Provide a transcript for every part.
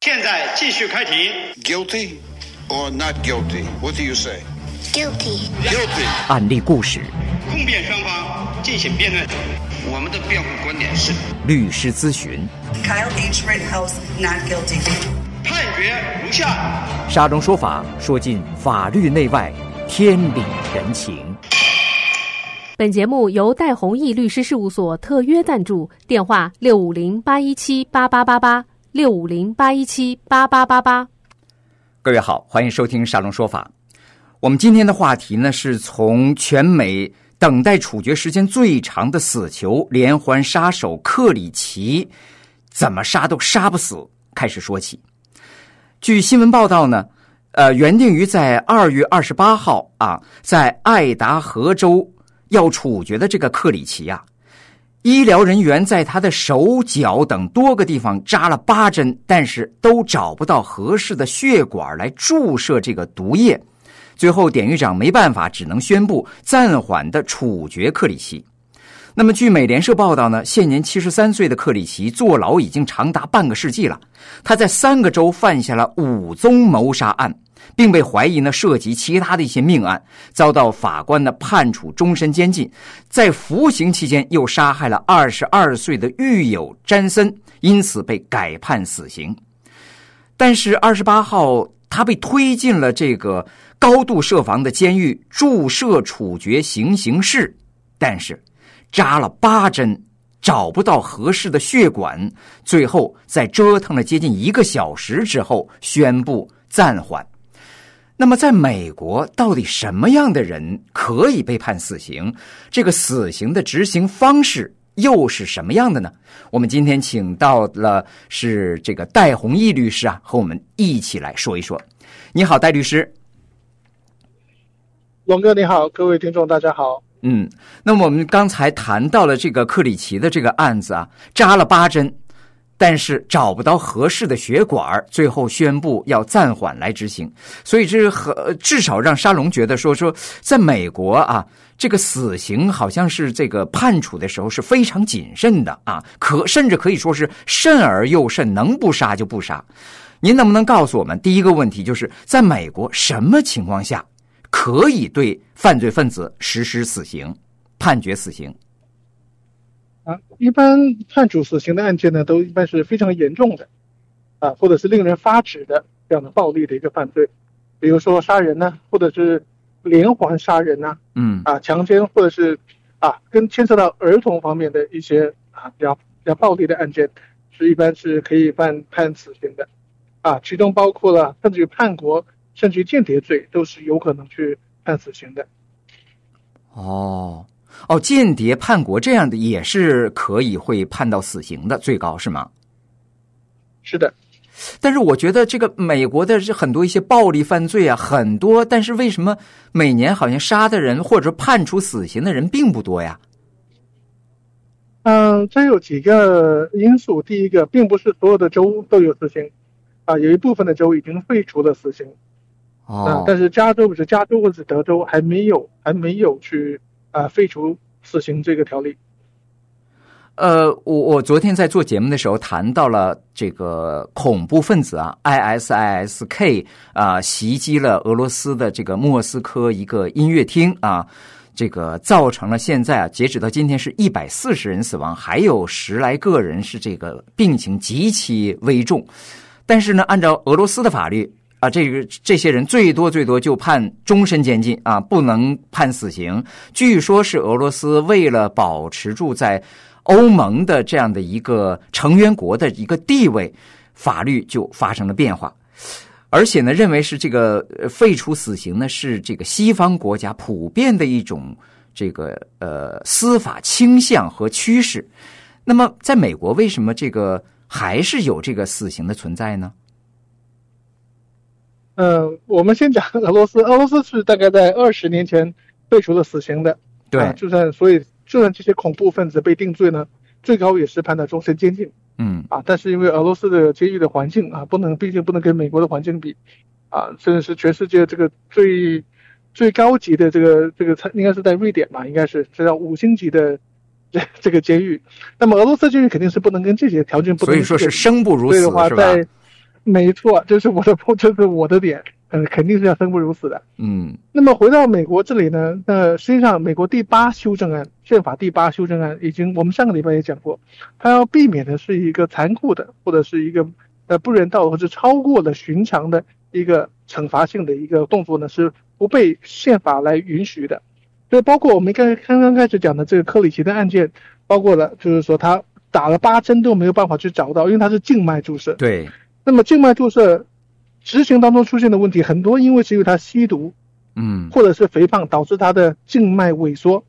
现在继续开庭。 Guilty or not guilty? What do you say? Guilty. Guilty. 案例故事， 控辩双方进行辩论。我们的辩护观点是： 律师咨询。 Kyle H. Rittenhouse not guilty. 判决如下。 沙龙说法，说尽法律内外，天理人情。 本节目由戴弘毅律师事务所特约赞助，电话650-817-8888，650-817-8888。 各位好，欢迎收听沙龙说法。我们今天的话题呢，是从全美等待处决时间最长的死囚连环杀手克里奇怎么杀都杀不死开始说起。据新闻报道呢，原定于在2月28号在爱达荷州要处决的这个克里奇医疗人员在他的手脚等多个地方扎了8针，但是都找不到合适的血管来注射这个毒液。最后典狱长没办法，只能宣布暂缓的处决克里奇。那么据美联社报道呢，现年73岁的克里奇坐牢已经长达半个世纪了。他在3个州犯下了5宗谋杀案，并被怀疑呢涉及其他的一些命案，遭到法官的判处终身监禁。在服刑期间又杀害了22岁的狱友詹森，因此被改判死刑。但是28号他被推进了这个高度设防的监狱注射处决行刑室，但是扎了8针，找不到合适的血管，最后在折腾了接近1个小时之后宣布暂缓。那么在美国到底什么样的人可以被判死刑？这个死刑的执行方式又是什么样的呢？我们今天请到了是这个戴弘毅律师和我们一起来说一说。你好，戴律师。 龙哥你好，各位听众大家好。 那么我们刚才谈到了这个克里奇的这个案子扎了8针，但是找不到合适的血管，最后宣布要暂缓来执行。所以这至少让沙龙觉得说在美国这个死刑好像是这个判处的时候是非常谨慎的甚至可以说是慎而又慎，能不杀就不杀。您能不能告诉我们，第一个问题就是在美国什么情况下可以对犯罪分子实施死刑，判决死刑？ 一般判处死刑的案件呢，都一般是非常严重的或者是令人发指的这样的暴力的一个犯罪，比如说杀人呢，或者是连环杀人强奸，或者是跟牵涉到儿童方面的一些比较暴力的案件，是一般是可以判死刑的其中包括了甚至于叛国甚至于间谍罪都是有可能去判死刑的。 间谍叛国这样的也是可以会判到死刑的，最高是吗？ 是的。 但是我觉得这个美国的很多一些暴力犯罪很多，但是为什么每年好像杀的人或者判处死刑的人并不多呀？ 这有几个因素。第一个，并不是所有的州都有死刑有一部分的州已经废除了死刑但是加州或者是德州还没有去废除死刑这个条例。 我昨天在做节目的时候谈到了这个恐怖分子ISIS-K 袭击了俄罗斯的这个莫斯科一个音乐厅这个造成了现在截止到今天是140人死亡，还有10来个人是这个病情极其危重。但是呢，按照俄罗斯的法律这些人最多就判终身监禁不能判死刑。据说是俄罗斯为了保持住在欧盟的这样的一个成员国的一个地位，法律就发生了变化。而且呢，认为是这个废除死刑呢，是这个西方国家普遍的一种这个司法倾向和趋势。那么在美国为什么这个还是有这个死刑的存在呢？ 我们先讲俄罗斯是大概在20年前废除了死刑的。 对， 就算这些恐怖分子被定罪呢，最高也是判到终身监禁。但是因为俄罗斯的监狱的环境毕竟不能跟美国的环境比甚至是全世界这个最高级的这个应该是在瑞典应该是这叫5星级的这个监狱。那么俄罗斯监狱肯定是不能跟这些条件不能， 所以说是生不如死， 对的话， 是吧？ 没错，这是我的点，肯定是要生不如死的。那么回到美国这里呢，实际上美国第8修正案，宪法第8修正案我们上个礼拜也讲过，它要避免的是一个残酷的或者是一个不人道或者超过了寻常的一个惩罚性的一个动作呢，是不被宪法来允许的。所以包括我们刚刚开始讲的这个克里奇的案件，包括了就是说他打了8针都没有办法去找到，因为他是静脉注射。 对。 那么静脉注射执行当中出现的问题很多，因为是因为他吸毒，或者是肥胖导致他的静脉萎缩。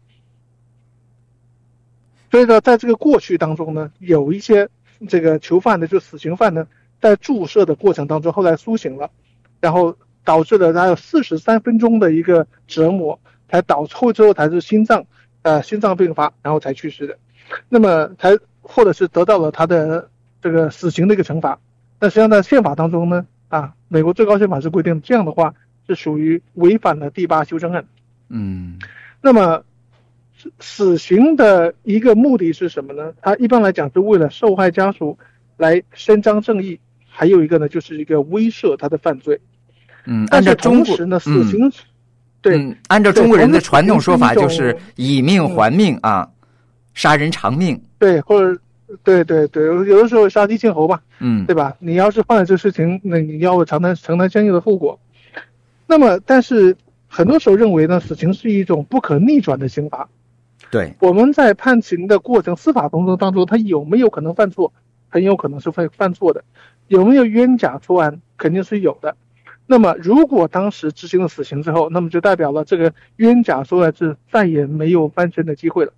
所以呢，在这个过去当中呢，有一些这个囚犯呢，就死刑犯呢，在注射的过程当中后来苏醒了，然后导致了他有43分钟的一个折磨，之后才是心脏病发，然后才去世的。那么或者是得到了他的这个死刑的一个惩罚。那实际上在宪法当中呢，美国最高宪法是规定这样的话是属于违反了第8修正案。那么死刑的一个目的是什么呢？它一般来讲是为了受害家属来伸张正义，还有一个呢就是一个威慑他的犯罪。 按照中国呢，死刑按照中国人的传统说法就是以命还命啊，杀人偿命。 对，或者对，有的时候杀鸡儆猴吧，对吧？你要是犯了这事情，那你要承担相应的后果。那么，但是很多时候认为呢，死刑是一种不可逆转的刑罚。 对， 我们在判刑的过程、司法当中，他有没有可能犯错？很有可能是会犯错的。有没有冤假错案？肯定是有的。那么，如果当时执行了死刑之后，那么就代表了这个冤假错案是再也没有翻身的机会了。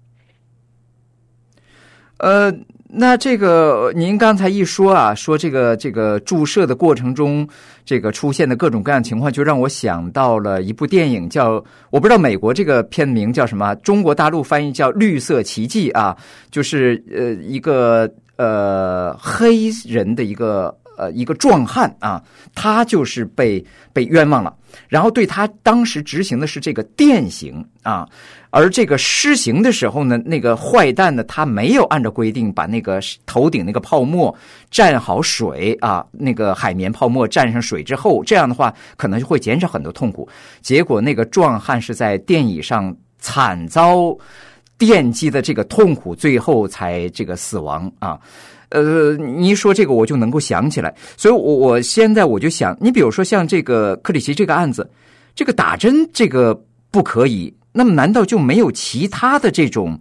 那这个您刚才一说啊，说这个注射的过程中，这个出现的各种各样情况，就让我想到了一部电影叫，我不知道美国这个片名叫什么，中国大陆翻译叫《绿色奇迹》啊，就是一个黑人的一个壮汉啊，他就是被冤枉了，然后对他当时执行的是这个电刑啊。而这个施行的时候呢，那个坏蛋呢，他没有按照规定把那个头顶那个泡沫蘸好水啊，那个海绵泡沫蘸上水之后，这样的话可能就会减少很多痛苦。结果那个壮汉是在电椅上惨遭电击的这个痛苦，最后才这个死亡啊。你一说这个我就能够想起来，所以我现在我就想，你比如说像这个克里奇这个案子，这个打针这个不可以。那么难道就没有其他的这种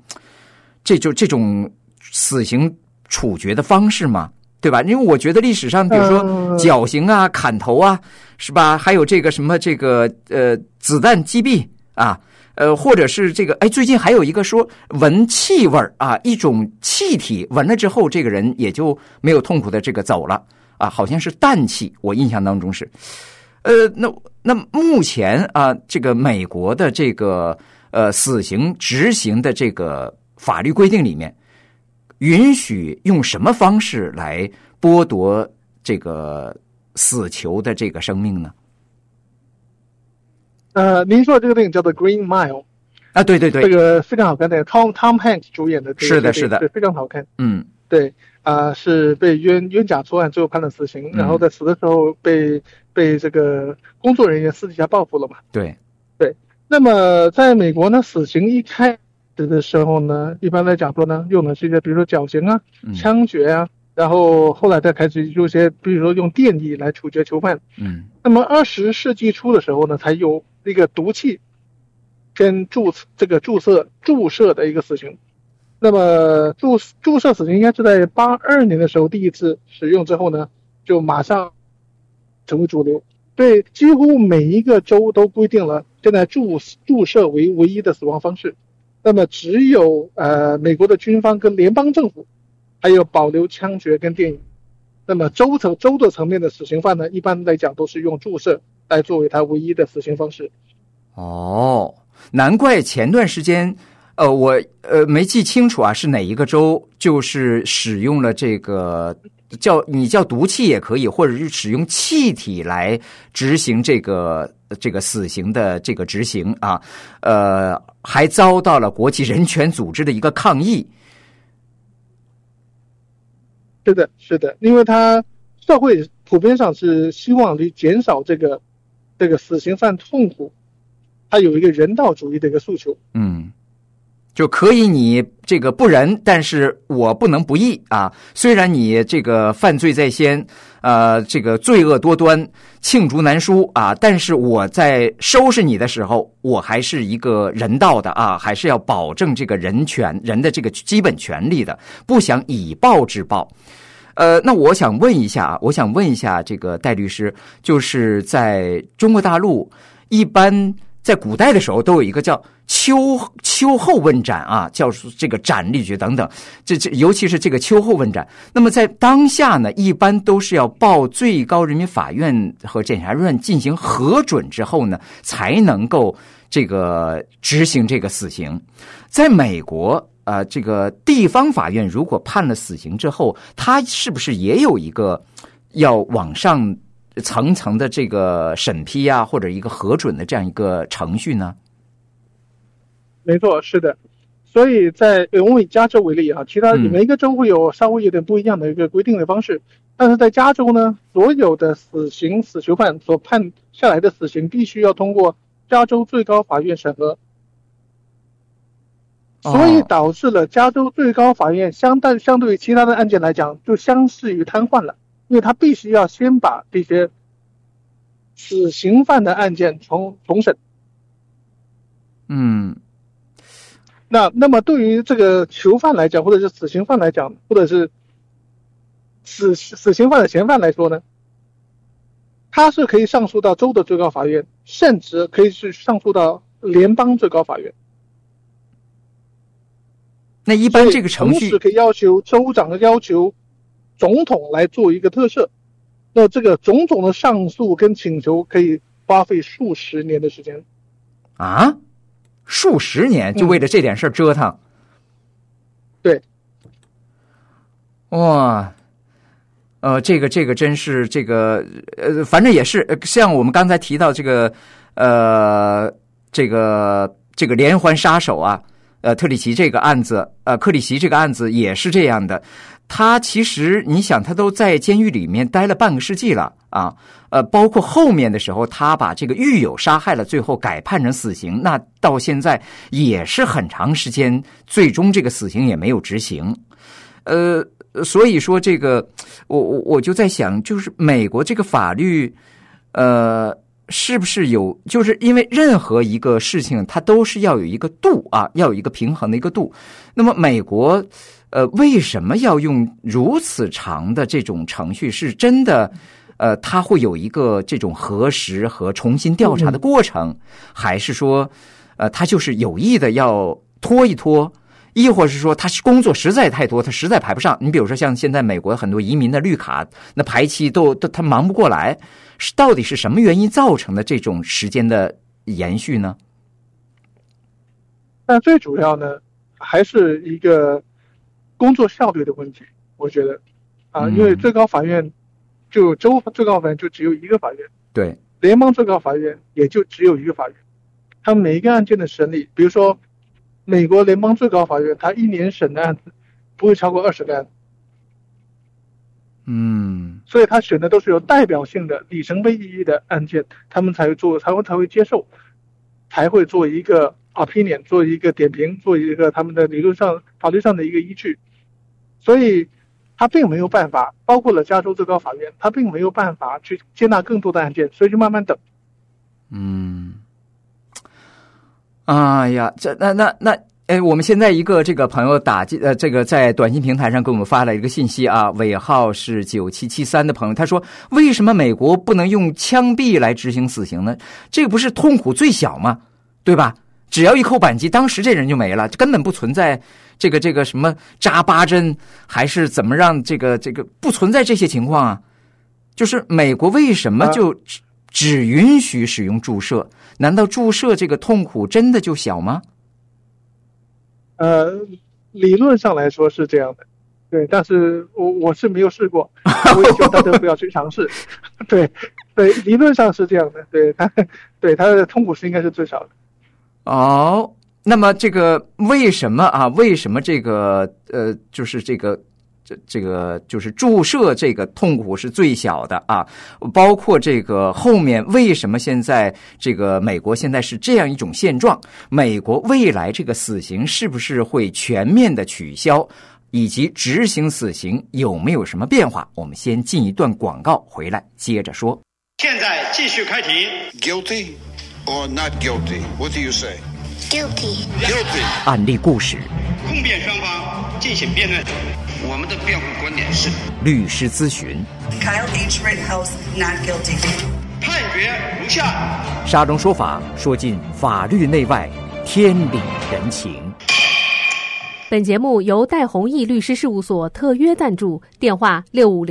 死刑处决的方式吗？对吧？因为我觉得历史上比如说绞刑啊、砍头啊，是吧？还有这个什么子弹击毙啊，或者是这个最近还有一个说闻气味啊，一种气体闻了之后这个人也就没有痛苦的这个走了啊，好像是氮气，我印象当中是。那目前啊，这个美国的这个死刑执行的这个法律规定里面，允许用什么方式来剥夺这个死囚的这个生命呢？ 您说的这个电影叫做《Green Mile》 啊，对，这个非常好看的，Tom Hanks 主演的， 是的， 对，非常好看。 对。 是被冤假错案，最后判了死刑，然后在死的时候被这个工作人员私底下报复了嘛？对。那么在美国呢，死刑一开始的时候呢，一般来讲说呢，用的是一些比如说绞刑啊、枪决啊，然后后来再开始用些比如说用电椅来处决囚犯。那么20世纪初的时候呢，才有一个毒气跟注射的一个死刑。那么注射死刑应该是在82年的时候第一次使用之后呢，就马上成为主流。对，几乎每一个州都规定了现在注射为唯一的死亡方式。那么只有美国的军方跟联邦政府还有保留枪决跟电椅。那么州的层面的死刑犯呢，一般来讲都是用注射来作为他唯一的死刑方式。 哦，难怪前段时间我没记清楚啊，是哪一个州就是使用了这个叫毒气也可以，或者是使用气体来执行这个死刑的这个执行啊，还遭到了国际人权组织的一个抗议。 普遍上是希望去减少这个死刑犯痛苦，他有一个人道主义的一个诉求。 就可以你这个不仁，但是我不能不义啊。虽然你这个犯罪在先，这个罪恶多端，罄竹难书啊，但是我在收拾你的时候，我还是一个人道的啊，还是要保证这个人的这个基本权利的，不想以暴制暴。那我想问一下这个戴律师，就是在中国大陆一般在古代的时候都有一个叫秋后问斩啊，叫这个斩立决等等，这尤其是这个秋后问斩。那么在当下呢，一般都是要报最高人民法院和检察院进行核准之后呢，才能够这个执行这个死刑。在美国这个地方法院如果判了死刑之后，他是不是也有一个要往上层层的这个审批啊，或者一个核准的这样一个程序呢？ 没错，是的。所以我们以加州为例啊，其他每一个州会有稍微有点不一样的一个规定的方式，但是在加州呢，所有的死囚犯所判下来的死刑必须要通过加州最高法院审核。所以导致了加州最高法院相对于其他的案件来讲，就相似于瘫痪了，因为他必须要先把这些死刑犯的案件重审。那么对于这个囚犯来讲，或者是死刑犯来讲，或者是死刑犯的嫌犯来说呢，他是可以上诉到州的最高法院，甚至可以去上诉到联邦最高法院。 那一般这个程序同时可以要求州长要求总统来做一个特赦，那这个种种的上诉跟请求可以花费数十年的时间啊，数十年就为了这点事折腾。 对， 哇，这个真是这个反正也是像我们刚才提到这个连环杀手啊。克里奇这个案子也是这样的，他其实你想他都在监狱里面待了半个世纪了啊，包括后面的时候他把这个狱友杀害了，最后改判成死刑，那到现在也是很长时间，最终这个死刑也没有执行。所以说这个我就在想，就是美国这个法律是不是有，就是因为任何一个事情它都是要有一个度啊，要有一个平衡的一个度。那么美国为什么要用如此长的这种程序？是真的它会有一个这种核实和重新调查的过程，还是说它就是有意的要拖一拖，亦或是说他工作实在太多，他实在排不上？你比如说像现在美国很多移民的绿卡，那排期都他忙不过来，到底是什么原因造成的这种时间的延续呢？ 但最主要呢，还是一个工作效率的问题，我觉得因为最高法院就州最高法院就只有一个法院， 对， 联邦最高法院也就只有一个法院，他每一个案件的审理，比如说美国联邦最高法院，他一年审的案子不会超过20个案子。所以他选的都是有代表性的、里程碑意义的案件，他们才会接受，才会做一个 opinion， 做一个点评，做一个他们的理论上、法律上的一个依据。所以他并没有办法，包括了加州最高法院，他并没有办法去接纳更多的案件，所以就慢慢等。 哎呀，我们现在一个这个朋友这个在短信平台上给我们发了一个信息啊，尾号是9773的朋友，他说为什么美国不能用枪毙来执行死刑呢？这个不是痛苦最小吗？对吧？只要一扣扳机，当时这人就没了，根本不存在这个什么扎8针还是怎么让这个不存在这些情况啊。就是美国为什么就只允许使用注射？难道注射这个痛苦真的就小吗？ 理论上来说是这样的，对，但是我是没有试过，我也希望大家不要去尝试。对，理论上是这样的，他的痛苦是应该是最少的。那么这个为什么这个就是这这个就是注射这个痛苦是最小的啊，包括这个后面为什么现在这个美国现在是这样一种现状，美国未来这个死刑是不是会全面的取消，以及执行死刑有没有什么变化，我们先进一段广告回来接着说。 现在继续开庭。 Guilty or not guilty? What do you say? Guilty. Guilty. 案例故事， 控辩双方进行辩论。我们的辩护观点是： 律师咨询， Kyle H. Rittenhouse, not guilty. 判决如下。 沙中说法，说尽法律内外，天理人情。 本节目由戴弘毅律师事务所特约赞助，电话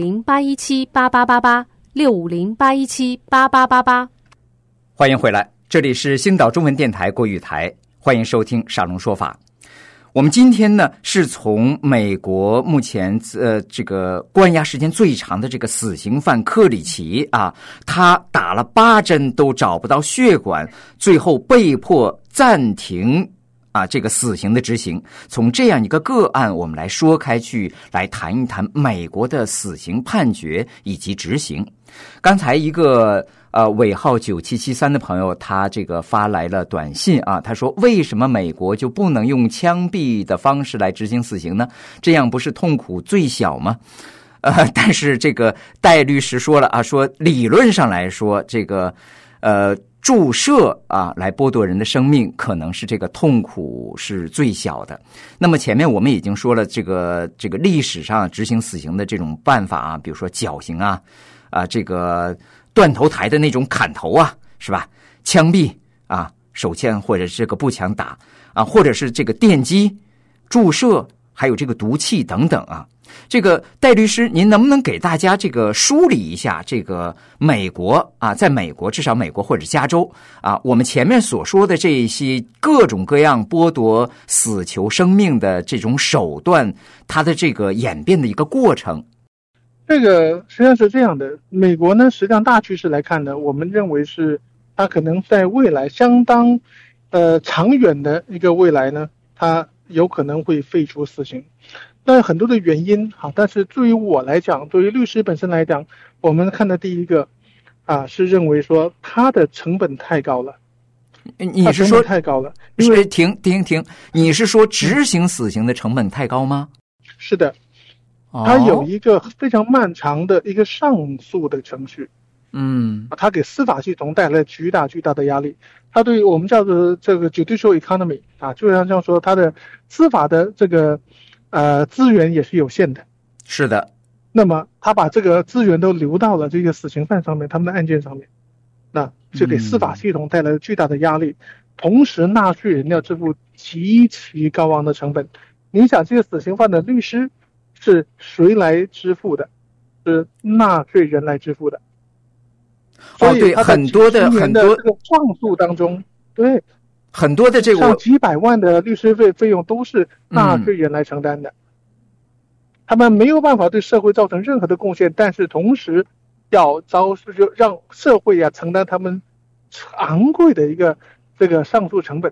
650-817-8888，650-817-8888。 欢迎回来，这里是星岛中文电台国语台，欢迎收听沙龙说法。我们今天呢是从美国目前这个关押时间最长的这个死刑犯克里奇啊，他打了8针都找不到血管，最后被迫暂停这个死刑的执行。从这样一个个案我们来说开去，来谈一谈美国的死刑判决以及执行。刚才一个尾号9773的朋友，他这个发来了短信啊，他说为什么美国就不能用枪毙的方式来执行死刑呢？这样不是痛苦最小吗？但是这个戴律师说了啊，说理论上来说，这个注射来剥夺人的生命，可能是这个痛苦是最小的。那么前面我们已经说了，这个历史上执行死刑的这种办法啊，比如说绞刑这个断头台的那种砍头是吧？枪毙手枪或者是这个步枪打或者是这个电击、注射，还有这个毒气等等这个戴律师，您能不能给大家这个梳理一下这个美国在美国，至少美国或者加州我们前面所说的这一些各种各样剥夺死囚生命的这种手段，它的这个演变的一个过程？ 这个实际上是这样的，美国呢，实际上大趋势来看呢，我们认为是它可能在未来相当长远的一个未来呢，它有可能会废除死刑。但很多的原因但是对于我来讲，对于律师本身来讲，我们看的第一个是认为说它的成本太高了。 你是说太高了？因为停，你是说执行死刑的成本太高吗？ 是的，它有一个非常漫长的一个上诉的程序。它给司法系统带来巨大的压力。它对于我们叫做这个 judicial economy 就像这样说，它的司法的这个资源也是有限的。 是的。 那么他把这个资源都流到了这个死刑犯上面，他们的案件上面，那就给司法系统带来了巨大的压力。同时纳税人要支付极其高昂的成本。你想，这个死刑犯的律师是谁来支付的？是纳税人来支付的。所以对，很多这个上诉当中，对， 很多的这个上几百万的律师费用都是纳税人来承担的。他们没有办法对社会造成任何的贡献，但是同时要让社会承担他们昂贵的一个这个上诉成本。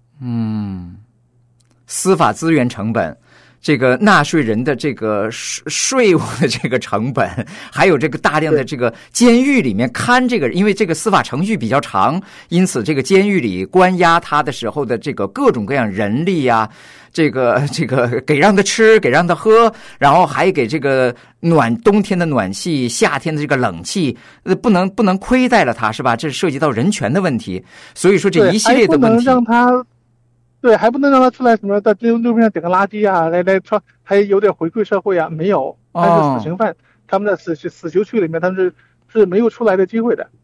司法资源成本，这个纳税人的这个税务的这个成本，还有这个大量的这个监狱里面看这个，因为这个司法程序比较长，因此这个监狱里关押他的时候的这个各种各样人力这个给让他吃，给让他喝，然后还给这个冬天的暖气，夏天的这个冷气，不能亏待了他，是吧？这涉及到人权的问题，所以说这一系列的问题。 还不能让他出来什么在路边上捡个垃圾来还有点回馈社会没有。但是死刑犯他们在死囚区里面，他们是没有出来的机会的。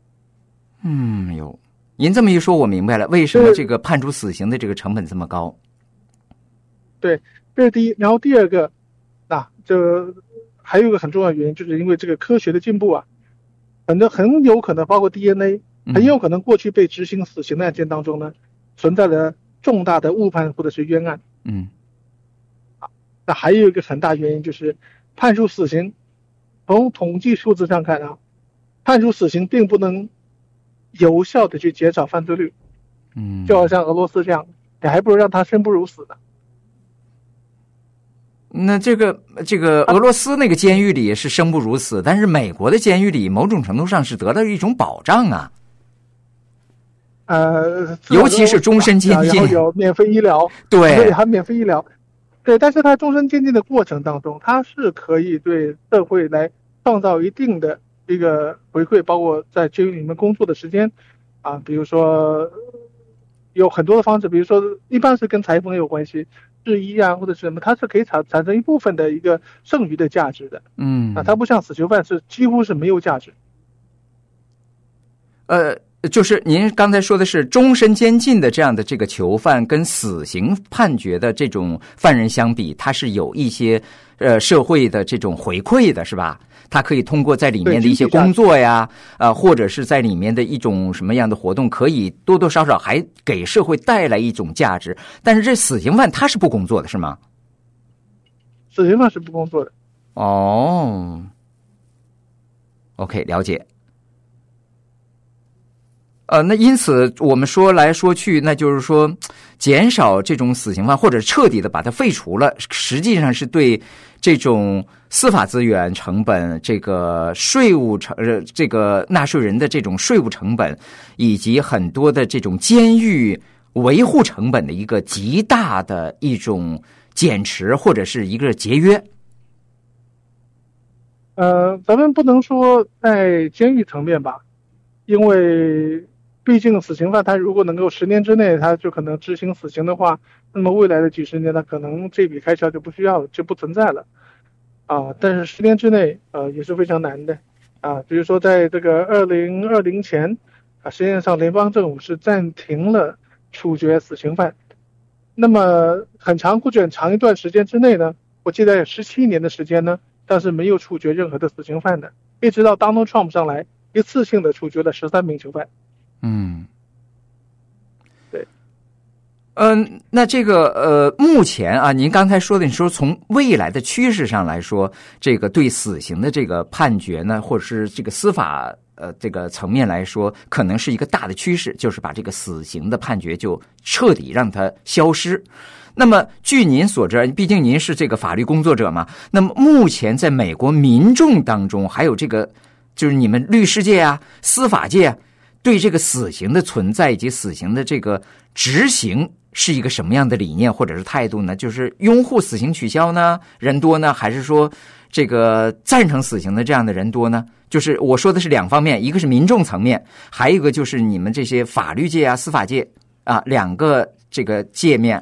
您这么一说，我明白了为什么这个判处死刑的这个成本这么高。 对，这是第一。然后第二个，这还有一个很重要的原因，就是因为这个科学的进步很有可能包括 DNA， 很有可能过去被执行死刑的案件当中呢，存在了重大的误判或者是冤案。那还有一个很大原因就是判处死刑，从统计数字上看判处死刑并不能有效的去减少犯罪率。就好像俄罗斯这样，你还不如让他生不如死呢。 那这个俄罗斯那个监狱里是生不如死，但是美国的监狱里某种程度上是得到一种保障啊。尤其是终身监禁， 然后有免费医疗， 对， 还免费医疗，对。但是它终身监禁的过程当中，它是可以对社会来创造一定的一个回馈，包括在监狱里面工作的时间啊，比如说有很多的方式，比如说一般是跟裁缝有关系，制衣啊或者是什么，它是可以产生一部分的一个剩余的价值的。它不像死囚犯是几乎是没有价值。 就是您刚才说的是终身监禁的这样的这个囚犯跟死刑判决的这种犯人相比，他是有一些社会的这种回馈的，是吧？他可以通过在里面的一些工作呀，或者是在里面的一种什么样的活动，可以多多少少还给社会带来一种价值。但是这死刑犯他是不工作的，是吗？ 死刑犯是不工作的。 哦 ，OK， 了解。那因此我们说来说去，那就是说减少这种死刑犯，或者彻底的把它废除了，实际上是对这种司法资源成本、这个税务这个纳税人的这种税务成本，以及很多的这种监狱维护成本的一个极大的一种减持，或者是一个节约。 咱们不能说在监狱层面吧，因为毕竟死刑犯他如果能够10年之内他就可能执行死刑的话，那么未来的几十年他可能这笔开销就不存在了但是10年之内也是非常难的比如说在这个2020前实际上联邦政府是暂停了处决死刑犯，那么过去很长一段时间之内呢，我记得有17年的时间呢，但是没有处决任何的死刑犯的，一直到 Donald Trump 上来一次性的处决了13名囚犯。对。 那这个目前您刚才说的，你说从未来的趋势上来说，这个对死刑的这个判决呢，或者是这个司法这个层面来说，可能是一个大的趋势，就是把这个死刑的判决就彻底让它消失。那么据您所知，毕竟您是这个法律工作者嘛，那么目前在美国民众当中，还有这个就是你们律师界司法界对这个死刑的存在以及死刑的这个执行是一个什么样的理念或者是态度呢？就是拥护死刑取消呢人多呢，还是说这个赞成死刑的这样的人多呢？就是我说的是两方面，一个是民众层面，还有一个就是你们这些法律界司法界两个这个界面。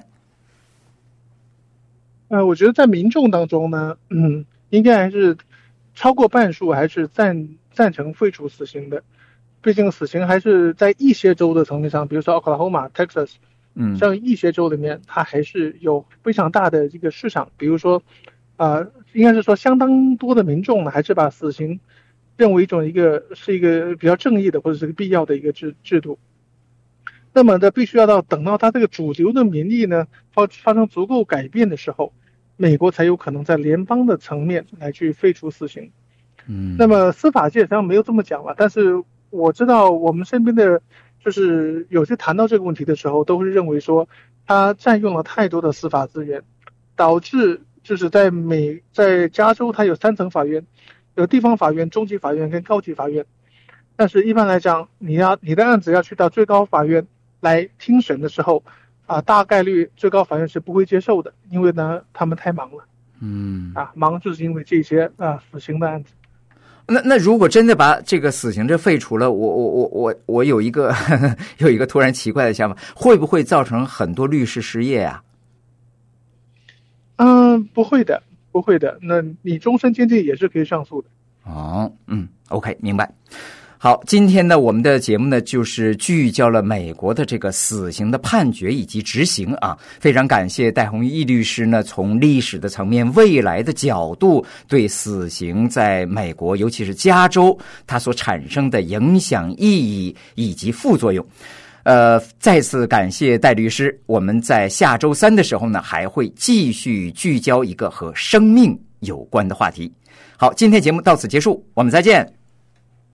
我觉得在民众当中呢，应该还是超过半数还是赞成废除死刑的。毕竟死刑还是在一些州的层面上，比如说 Oklahoma、Texas， 像一些州里面，它还是有非常大的这个市场。比如说，应该是说相当多的民众呢，还是把死刑认为是一个比较正义的或者是个必要的一个制度。那么呢，必须要等到它这个主流的民意呢发生足够改变的时候，美国才有可能在联邦的层面来去废除死刑。那么司法界实际上没有这么讲了，但是我知道我们身边的就是有些谈到这个问题的时候，都是认为说他占用了太多的司法资源，导致就是在加州它有3层法院，有地方法院、中级法院跟高级法院。但是一般来讲，你的案子要去到最高法院来听审的时候大概率最高法院是不会接受的，因为呢他们太忙了。忙就是因为这些死刑的案子。 那如果真的把这个死刑这废除了，我有一个突然奇怪的想法，会不会造成很多律师失业啊？ 不会的。那你终身监禁也是可以上诉的。 OK， 明白。好，今天呢，我们的节目呢，就是聚焦了美国的这个死刑的判决以及执行非常感谢戴宏毅律师呢，从历史的层面、未来的角度，对死刑在美国，尤其是加州，它所产生的影响、意义以及副作用。再次感谢戴律师。我们在下周3的时候呢，还会继续聚焦一个和生命有关的话题。好，今天节目到此结束，我们再见。